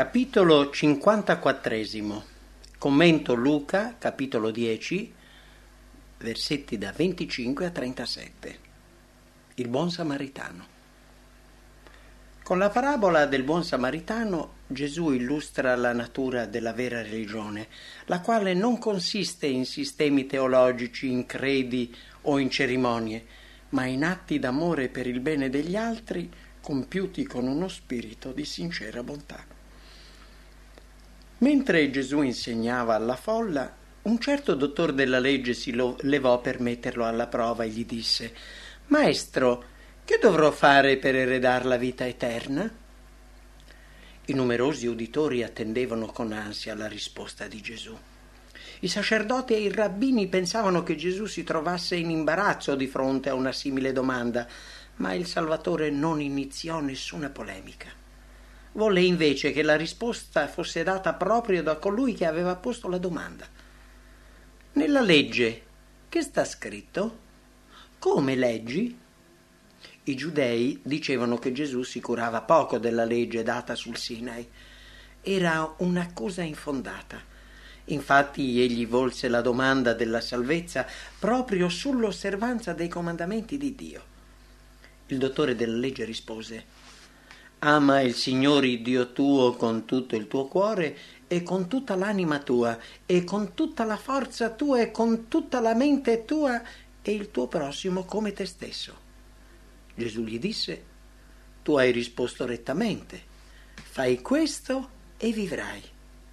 Capitolo 54. Commento Luca, capitolo 10, versetti da 25 a 37. Il buon samaritano. Con la parabola del buon samaritano Gesù illustra la natura della vera religione, la quale non consiste in sistemi teologici, in credi o in cerimonie, ma in atti d'amore per il bene degli altri compiuti con uno spirito di sincera bontà. Mentre Gesù insegnava alla folla, un certo dottor della legge si levò per metterlo alla prova e gli disse: «Maestro, che dovrò fare per eredare la vita eterna?» I numerosi uditori attendevano con ansia la risposta di Gesù. I sacerdoti e i rabbini pensavano che Gesù si trovasse in imbarazzo di fronte a una simile domanda, ma il Salvatore non iniziò nessuna polemica. Volle invece che la risposta fosse data proprio da colui che aveva posto la domanda. «Nella legge che sta scritto? Come leggi?» I giudei dicevano che Gesù si curava poco della legge data sul Sinai. Era un'accusa infondata. Infatti egli volse la domanda della salvezza proprio sull'osservanza dei comandamenti di Dio. Il dottore della legge rispose: «Ama il Signore Dio tuo con tutto il tuo cuore e con tutta l'anima tua e con tutta la forza tua e con tutta la mente tua e il tuo prossimo come te stesso». Gesù gli disse: «Tu hai risposto rettamente, fai questo e vivrai».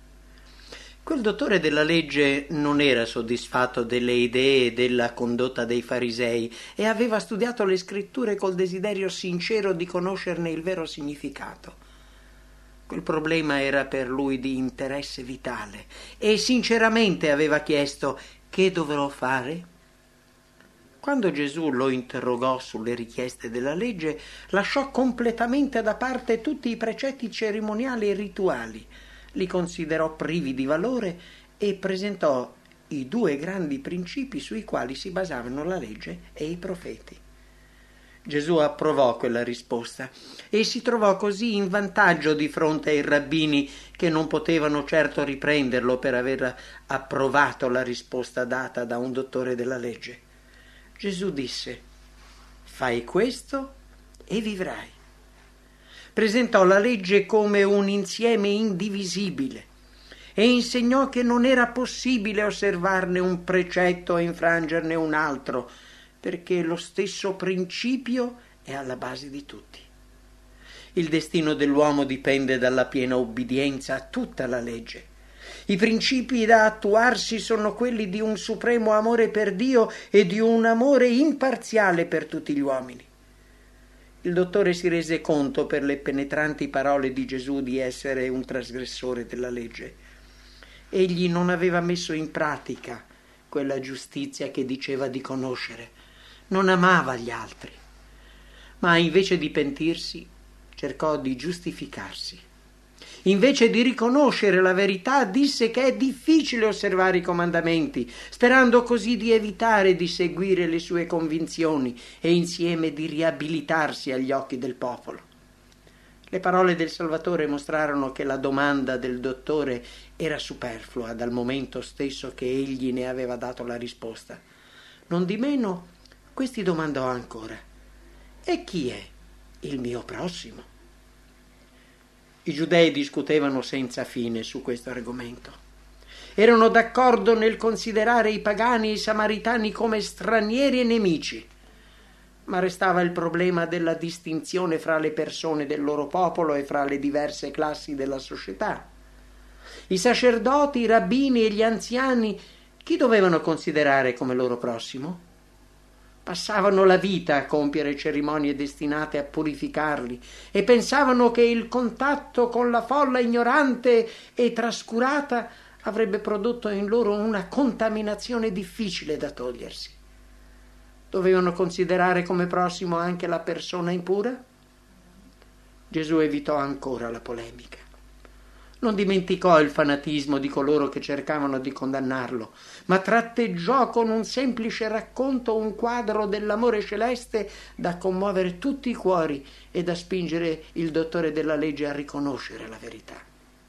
Quel dottore della legge non era soddisfatto delle idee e della condotta dei farisei e aveva studiato le scritture col desiderio sincero di conoscerne il vero significato. Quel problema era per lui di interesse vitale e sinceramente aveva chiesto: «Che dovrò fare?» Quando Gesù lo interrogò sulle richieste della legge, lasciò completamente da parte tutti i precetti cerimoniali e rituali, li considerò privi di valore e presentò i due grandi principi sui quali si basavano la legge e i profeti. Gesù approvò quella risposta e si trovò così in vantaggio di fronte ai rabbini, che non potevano certo riprenderlo per aver approvato la risposta data da un dottore della legge. Gesù disse: «Fai questo e vivrai». Presentò la legge come un insieme indivisibile e insegnò che non era possibile osservarne un precetto e infrangerne un altro, perché lo stesso principio è alla base di tutti. Il destino dell'uomo dipende dalla piena obbedienza a tutta la legge. I principi da attuarsi sono quelli di un supremo amore per Dio e di un amore imparziale per tutti gli uomini. Il dottore si rese conto per le penetranti parole di Gesù di essere un trasgressore della legge. Egli non aveva messo in pratica quella giustizia che diceva di conoscere, non amava gli altri, ma invece di pentirsi cercò di giustificarsi. Invece di riconoscere la verità, disse che è difficile osservare i comandamenti, sperando così di evitare di seguire le sue convinzioni e insieme di riabilitarsi agli occhi del popolo. Le parole del Salvatore mostrarono che la domanda del dottore era superflua dal momento stesso che egli ne aveva dato la risposta. Nondimeno, questi domandò ancora: «E chi è il mio prossimo?» I giudei discutevano senza fine su questo argomento. Erano d'accordo nel considerare i pagani e i samaritani come stranieri e nemici, ma restava il problema della distinzione fra le persone del loro popolo e fra le diverse classi della società. I sacerdoti, i rabbini e gli anziani chi dovevano considerare come loro prossimo? Passavano la vita a compiere cerimonie destinate a purificarli e pensavano che il contatto con la folla ignorante e trascurata avrebbe prodotto in loro una contaminazione difficile da togliersi. Dovevano considerare come prossimo anche la persona impura? Gesù evitò ancora la polemica. Non dimenticò il fanatismo di coloro che cercavano di condannarlo, ma tratteggiò con un semplice racconto un quadro dell'amore celeste da commuovere tutti i cuori e da spingere il dottore della legge a riconoscere la verità.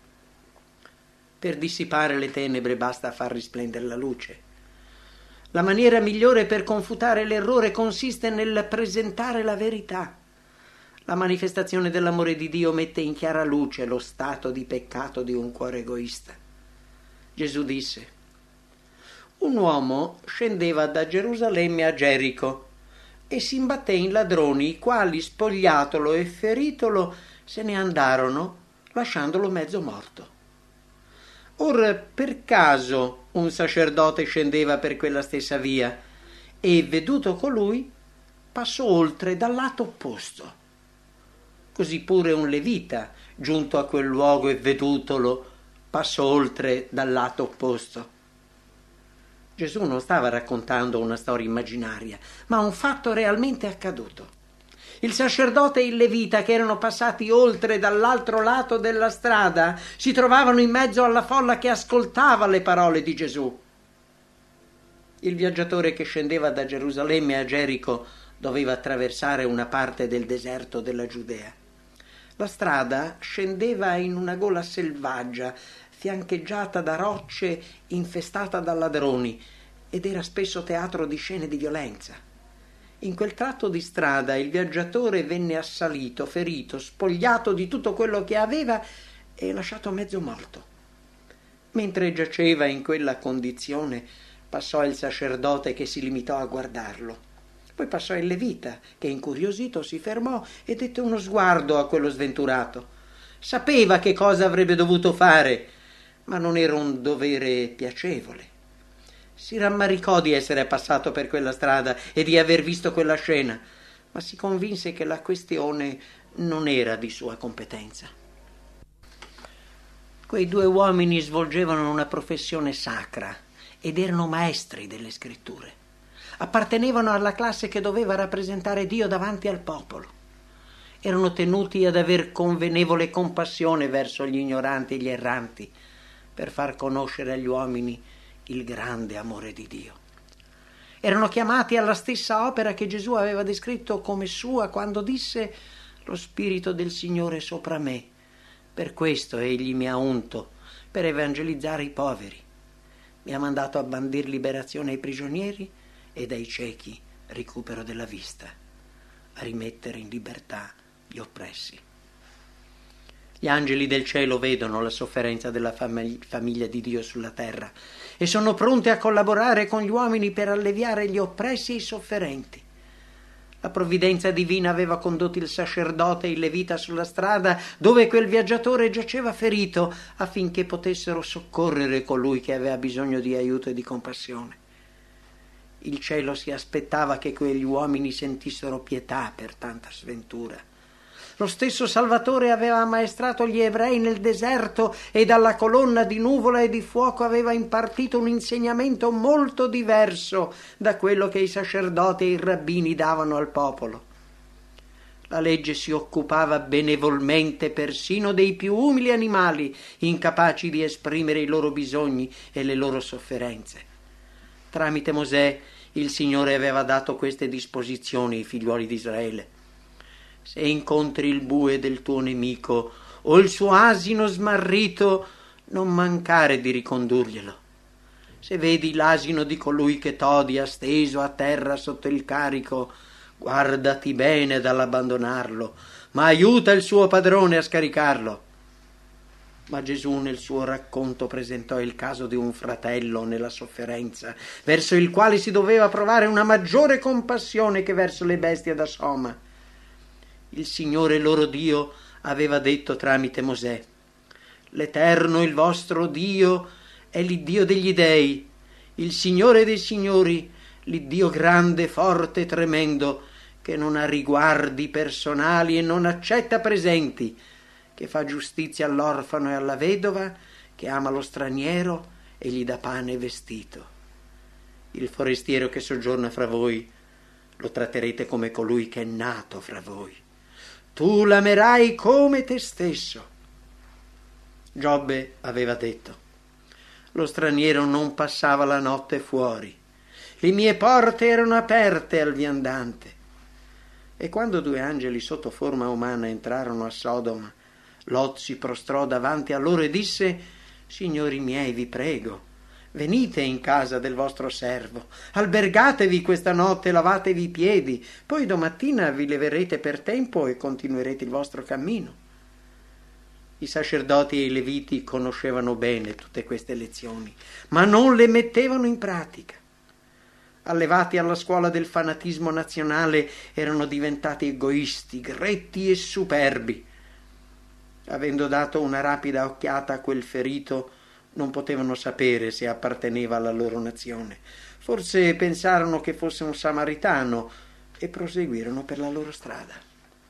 Per dissipare le tenebre basta far risplendere la luce. La maniera migliore per confutare l'errore consiste nel presentare la verità. La manifestazione dell'amore di Dio mette in chiara luce lo stato di peccato di un cuore egoista. Gesù disse: un uomo scendeva da Gerusalemme a Gerico e si imbatté in ladroni, i quali, spogliatolo e feritolo, se ne andarono, lasciandolo mezzo morto. Ora, per caso, un sacerdote scendeva per quella stessa via e, veduto colui, passò oltre dal lato opposto. Così pure un levita, giunto a quel luogo e vedutolo, passò oltre dal lato opposto. Gesù non stava raccontando una storia immaginaria, ma un fatto realmente accaduto. Il sacerdote e il levita, che erano passati oltre dall'altro lato della strada, si trovavano in mezzo alla folla che ascoltava le parole di Gesù. Il viaggiatore che scendeva da Gerusalemme a Gerico doveva attraversare una parte del deserto della Giudea. La strada scendeva in una gola selvaggia, fiancheggiata da rocce, infestata da ladroni, ed era spesso teatro di scene di violenza. In quel tratto di strada il viaggiatore venne assalito, ferito, spogliato di tutto quello che aveva e lasciato mezzo morto. Mentre giaceva in quella condizione, passò il sacerdote, che si limitò a guardarlo. Poi passò il levita, che incuriosito si fermò e dette uno sguardo a quello sventurato. Sapeva che cosa avrebbe dovuto fare, ma non era un dovere piacevole. Si rammaricò di essere passato per quella strada e di aver visto quella scena, ma si convinse che la questione non era di sua competenza. Quei due uomini svolgevano una professione sacra ed erano maestri delle scritture. Appartenevano alla classe che doveva rappresentare Dio davanti al popolo. Erano tenuti ad aver convenevole compassione verso gli ignoranti e gli erranti, per far conoscere agli uomini il grande amore di Dio. Erano chiamati alla stessa opera che Gesù aveva descritto come sua quando disse: lo Spirito del Signore è sopra me, per questo egli mi ha unto, per evangelizzare i poveri. Mi ha mandato a bandir liberazione ai prigionieri ed ai ciechi recupero della vista, a rimettere in libertà gli oppressi. Gli angeli del cielo vedono la sofferenza della famiglia di Dio sulla terra e sono pronti a collaborare con gli uomini per alleviare gli oppressi e i sofferenti. La provvidenza divina aveva condotto il sacerdote e il levita sulla strada dove quel viaggiatore giaceva ferito, affinché potessero soccorrere colui che aveva bisogno di aiuto e di compassione. Il cielo si aspettava che quegli uomini sentissero pietà per tanta sventura. Lo stesso Salvatore aveva ammaestrato gli ebrei nel deserto e dalla colonna di nuvola e di fuoco aveva impartito un insegnamento molto diverso da quello che i sacerdoti e i rabbini davano al popolo. La legge si occupava benevolmente persino dei più umili animali, incapaci di esprimere i loro bisogni e le loro sofferenze. Tramite Mosè il Signore aveva dato queste disposizioni ai figliuoli di Israele. Se incontri il bue del tuo nemico o il suo asino smarrito, non mancare di ricondurglielo. Se vedi l'asino di colui che t'odia steso a terra sotto il carico, guardati bene dall'abbandonarlo, ma aiuta il suo padrone a scaricarlo. Ma Gesù nel suo racconto presentò il caso di un fratello nella sofferenza, verso il quale si doveva provare una maggiore compassione che verso le bestie da soma. Il Signore loro Dio aveva detto tramite Mosè: l'Eterno, il vostro Dio, è l'Iddio degli dei, il Signore dei signori, l'Iddio grande, forte e tremendo, che non ha riguardi personali e non accetta presenti, che fa giustizia all'orfano e alla vedova, che ama lo straniero e gli dà pane e vestito. Il forestiero che soggiorna fra voi lo tratterete come colui che è nato fra voi. Tu l'amerai come te stesso. Giobbe aveva detto: lo straniero non passava la notte fuori, le mie porte erano aperte al viandante. E quando due angeli sotto forma umana entrarono a Sodoma, Lot si prostrò davanti a loro e disse: Signori miei, vi prego, venite in casa del vostro servo, albergatevi questa notte, lavatevi i piedi, poi domattina vi leverete per tempo e continuerete il vostro cammino. I sacerdoti e i leviti conoscevano bene tutte queste lezioni, ma non le mettevano in pratica. Allevati alla scuola del fanatismo nazionale, erano diventati egoisti, gretti e superbi. Avendo dato una rapida occhiata a quel ferito, non potevano sapere se apparteneva alla loro nazione. Forse pensarono che fosse un samaritano e proseguirono per la loro strada.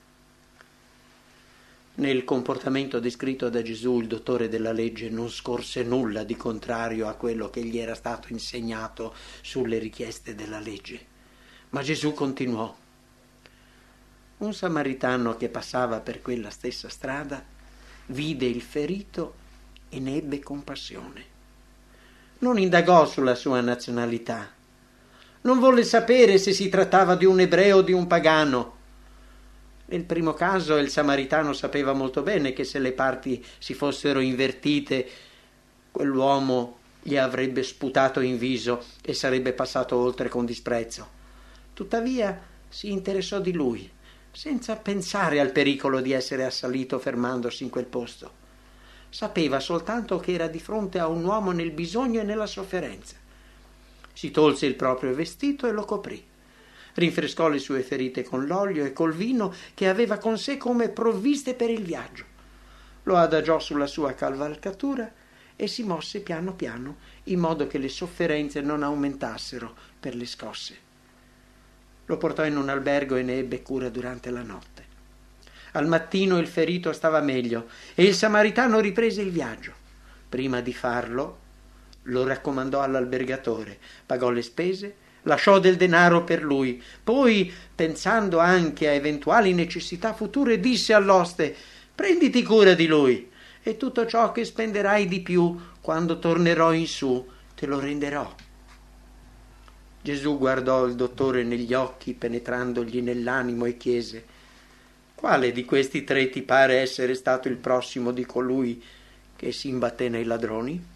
Nel comportamento descritto da Gesù, il dottore della legge non scorse nulla di contrario a quello che gli era stato insegnato sulle richieste della legge. Ma Gesù continuò. Un samaritano che passava per quella stessa strada vide il ferito e ne ebbe compassione. Non indagò sulla sua nazionalità. Non volle sapere se si trattava di un ebreo o di un pagano. Nel primo caso il samaritano sapeva molto bene che se le parti si fossero invertite, quell'uomo gli avrebbe sputato in viso e sarebbe passato oltre con disprezzo. Tuttavia si interessò di lui, senza pensare al pericolo di essere assalito fermandosi in quel posto. Sapeva soltanto che era di fronte a un uomo nel bisogno e nella sofferenza. Si tolse il proprio vestito e lo coprì. Rinfrescò le sue ferite con l'olio e col vino che aveva con sé come provviste per il viaggio. Lo adagiò sulla sua cavalcatura e si mosse piano piano, in modo che le sofferenze non aumentassero per le scosse. Lo portò in un albergo e ne ebbe cura durante la notte. Al mattino il ferito stava meglio e il samaritano riprese il viaggio. Prima di farlo, lo raccomandò all'albergatore, pagò le spese, lasciò del denaro per lui. Poi, pensando anche a eventuali necessità future, disse all'oste: «Prenditi cura di lui e tutto ciò che spenderai di più quando tornerò in su te lo renderò». Gesù guardò il dottore negli occhi, penetrandogli nell'animo, e chiese: «Quale di questi tre ti pare essere stato il prossimo di colui che si imbatté nei ladroni?»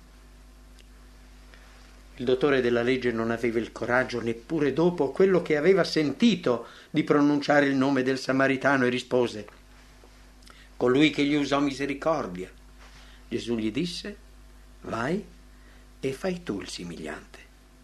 Il dottore della legge non aveva il coraggio, neppure dopo quello che aveva sentito, di pronunciare il nome del samaritano e rispose: «Colui che gli usò misericordia». Gesù gli disse: «Vai e fai tu il similiante».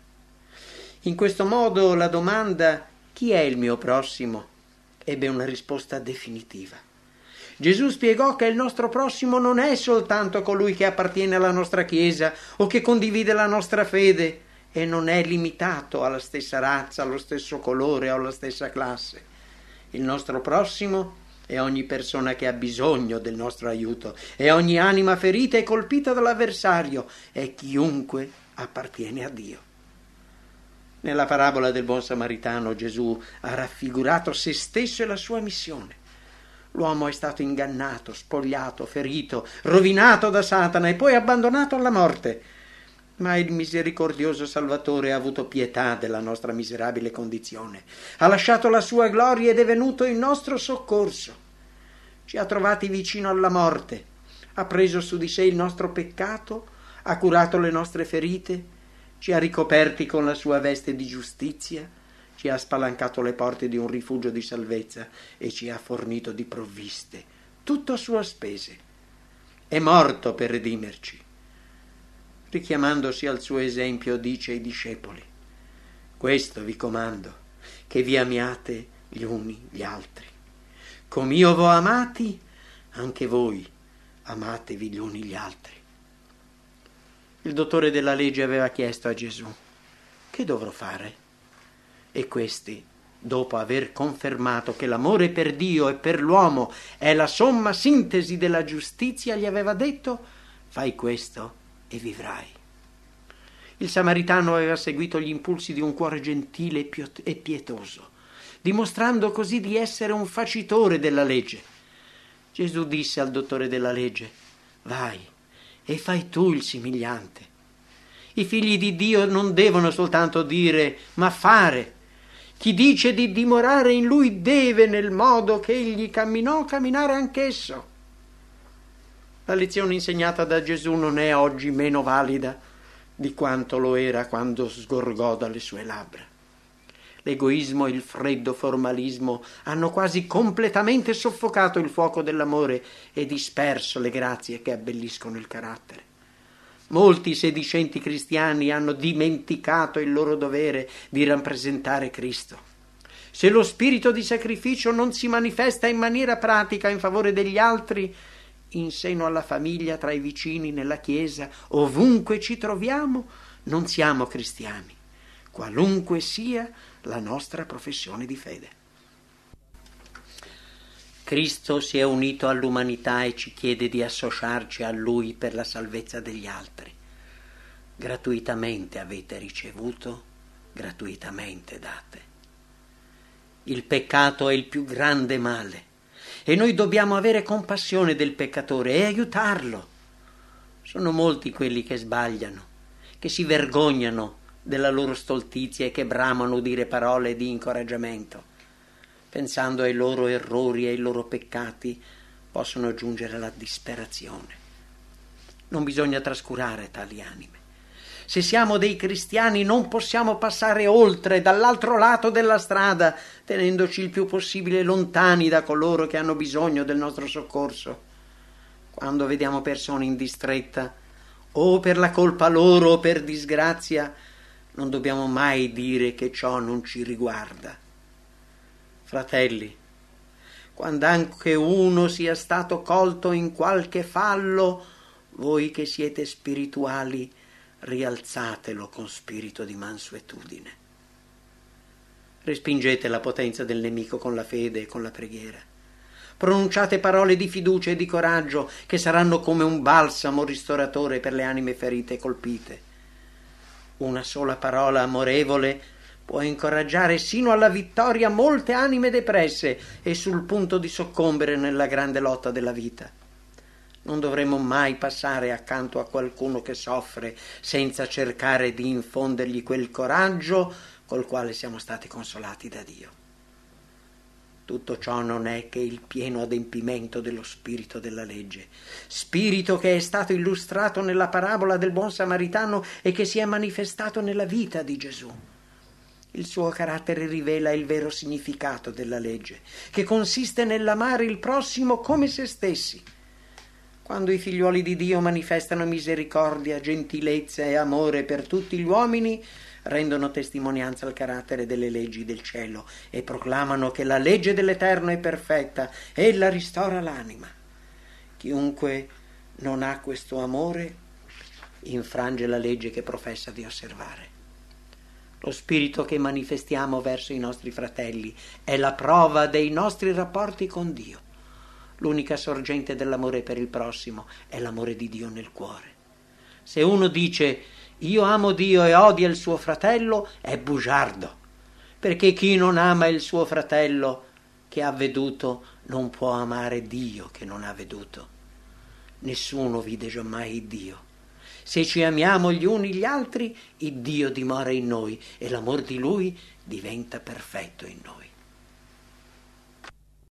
In questo modo la domanda «Chi è il mio prossimo?» ebbe una risposta definitiva. Gesù spiegò che il nostro prossimo non è soltanto colui che appartiene alla nostra Chiesa o che condivide la nostra fede, e non è limitato alla stessa razza, allo stesso colore o alla stessa classe. Il nostro prossimo è ogni persona che ha bisogno del nostro aiuto, è ogni anima ferita e colpita dall'avversario, è chiunque appartiene a Dio. Nella parabola del buon samaritano Gesù ha raffigurato se stesso e la sua missione. L'uomo è stato ingannato, spogliato, ferito, rovinato da Satana e poi abbandonato alla morte. Ma il misericordioso Salvatore ha avuto pietà della nostra miserabile condizione. Ha lasciato la sua gloria ed è venuto in nostro soccorso. Ci ha trovati vicino alla morte, ha preso su di sé il nostro peccato, ha curato le nostre ferite, ci ha ricoperti con la sua veste di giustizia, ci ha spalancato le porte di un rifugio di salvezza e ci ha fornito di provviste, tutto a sue spese. È morto per redimerci. Richiamandosi al suo esempio, dice ai discepoli: «Questo vi comando, che vi amiate gli uni gli altri. Come io v'ho amati, anche voi amatevi gli uni gli altri». Il dottore della legge aveva chiesto a Gesù: «Che dovrò fare?» E questi, dopo aver confermato che l'amore per Dio e per l'uomo è la somma sintesi della giustizia, gli aveva detto: «Fai questo e vivrai». Il samaritano aveva seguito gli impulsi di un cuore gentile e pietoso, dimostrando così di essere un facitore della legge. Gesù disse al dottore della legge: «Vai e fai tu il similiante». I figli di Dio non devono soltanto dire, ma fare. Chi dice di dimorare in lui deve, nel modo che egli camminò, camminare anch'esso. La lezione insegnata da Gesù non è oggi meno valida di quanto lo era quando sgorgò dalle sue labbra. L'egoismo e il freddo formalismo hanno quasi completamente soffocato il fuoco dell'amore e disperso le grazie che abbelliscono il carattere. Molti sedicenti cristiani hanno dimenticato il loro dovere di rappresentare Cristo. Se lo spirito di sacrificio non si manifesta in maniera pratica in favore degli altri, in seno alla famiglia, tra i vicini, nella chiesa, ovunque ci troviamo, non siamo cristiani, qualunque sia la nostra professione di fede. Cristo si è unito all'umanità e ci chiede di associarci a Lui per la salvezza degli altri. Gratuitamente avete ricevuto, gratuitamente date. Il peccato è il più grande male e noi dobbiamo avere compassione del peccatore e aiutarlo. Sono molti quelli che sbagliano, che si vergognano della loro stoltizia e che bramano udire parole di incoraggiamento. Pensando ai loro errori e ai loro peccati, possono giungere alla disperazione. Non bisogna trascurare tali anime. Se siamo dei cristiani non possiamo passare oltre, dall'altro lato della strada, tenendoci il più possibile lontani da coloro che hanno bisogno del nostro soccorso. Quando vediamo persone in distretta, o per la colpa loro o per disgrazia, non dobbiamo mai dire che ciò non ci riguarda. Fratelli, quando anche uno sia stato colto in qualche fallo, voi che siete spirituali, rialzatelo con spirito di mansuetudine. Respingete la potenza del nemico con la fede e con la preghiera. Pronunciate parole di fiducia e di coraggio che saranno come un balsamo ristoratore per le anime ferite e colpite. Una sola parola amorevole può incoraggiare sino alla vittoria molte anime depresse e sul punto di soccombere nella grande lotta della vita. Non dovremmo mai passare accanto a qualcuno che soffre senza cercare di infondergli quel coraggio col quale siamo stati consolati da Dio. Tutto ciò non è che il pieno adempimento dello spirito della legge, spirito che è stato illustrato nella parabola del buon samaritano e che si è manifestato nella vita di Gesù. Il suo carattere rivela il vero significato della legge, che consiste nell'amare il prossimo come se stessi. Quando i figliuoli di Dio manifestano misericordia, gentilezza e amore per tutti gli uomini, rendono testimonianza al carattere delle leggi del cielo e proclamano che la legge dell'Eterno è perfetta, ella ristora l'anima. Chiunque non ha questo amore infrange la legge che professa di osservare. Lo spirito che manifestiamo verso i nostri fratelli è la prova dei nostri rapporti con Dio. L'unica sorgente dell'amore per il prossimo è l'amore di Dio nel cuore. Se uno dice io amo Dio e odia il suo fratello, è bugiardo, perché chi non ama il suo fratello che ha veduto non può amare Dio che non ha veduto. Nessuno vide giammai Dio. Se ci amiamo gli uni gli altri, il Dio dimora in noi e l'amor di Lui diventa perfetto in noi.